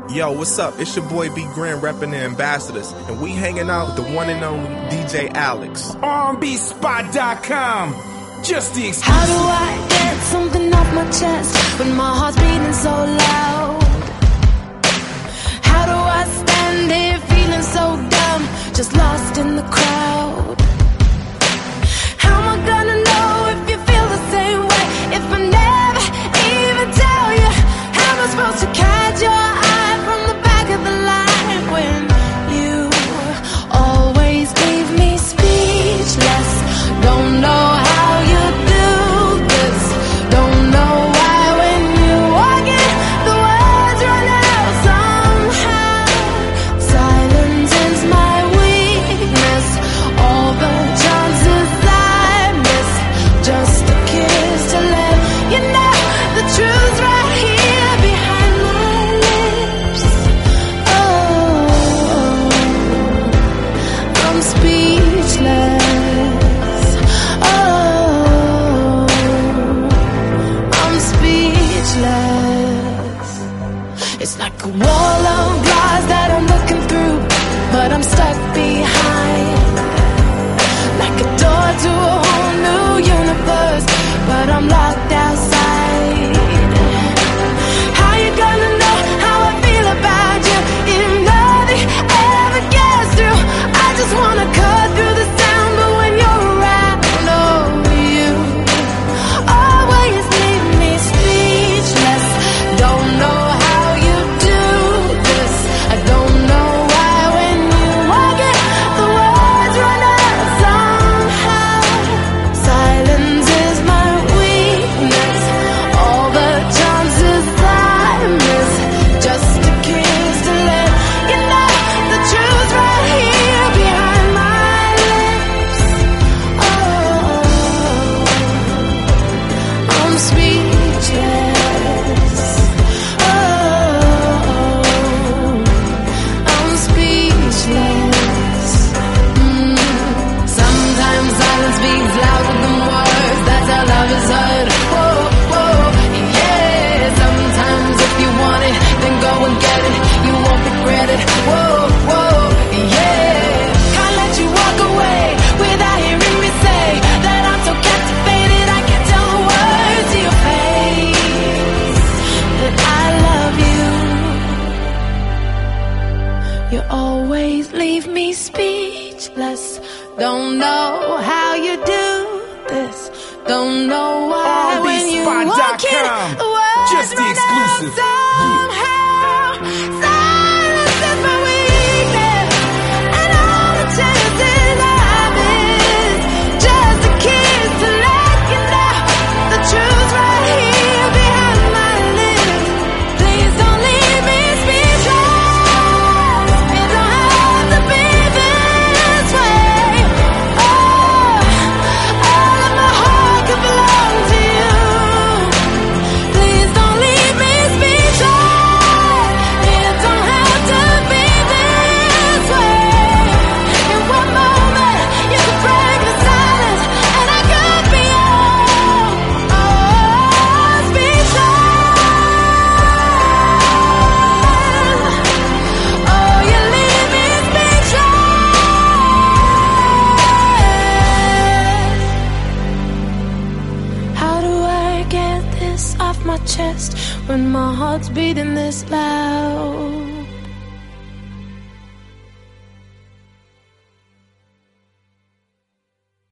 Yo, what's up? It's your boy B Grand repping the Ambassadors, and we hanging out with the one and only DJ Alex. RBspot.com. Just the exclusive. How do I get something off my chest when my heart's beating so loud? How do I stand here feeling so dumb, just lost in the crowd? How am I gonna know if you feel the same way if I never even tell you? How am I supposed to catch your eye from the back of the line when you always leave me speechless? Don't know how you do this. Don't know why when you walk in, the words run out somehow. Silence is my weakness. All the chances I miss, just a kiss to let you know the truth right here behind my lips. Oh, I'm speechless. It's like a wall of glass that I'm looking through, but I'm stuck behind. Like a door to a whole new universe, but I'm locked outside. How you gonna know how I feel about you if nothing ever gets through? I just wanna cut through the sound, but when you're around, oh, you always leave me speechless. Don't know how you do this. I don't know why when you walk in, the words run out somehow. Silence is my weakness. All the chances I miss, just a kiss to let you know the truth right here behind my lips. Oh, I'm speechless. I'm speechless. Sometimes silence speaks louder than words. That's how love is heard. Whoa, whoa, yeah. Sometimes if you want it, then go and get it. You won't regret it. Whoa, whoa, yeah. Can't let you walk away without hearing me say that I'm so captivated I can't tell the words to your face that I love you. You always leave me speechless. Don't know how you do this. Don't know why when you walk in, RBspot.com. the words Just the run out exclusive. somehow. Silence is my weakness, and all the chances I miss, just a kiss to let you know the truth right here behind my lips. Please don't leave me speechless. It don't have to be this way. Oh, all of my heart could belong to you. Please don't leave me speechless. It don't have to be this way. In one moment you could break the silence, and I could be speechless. Oh, you leave me speechless. How do I get this off my chest when my heart's beating this loud?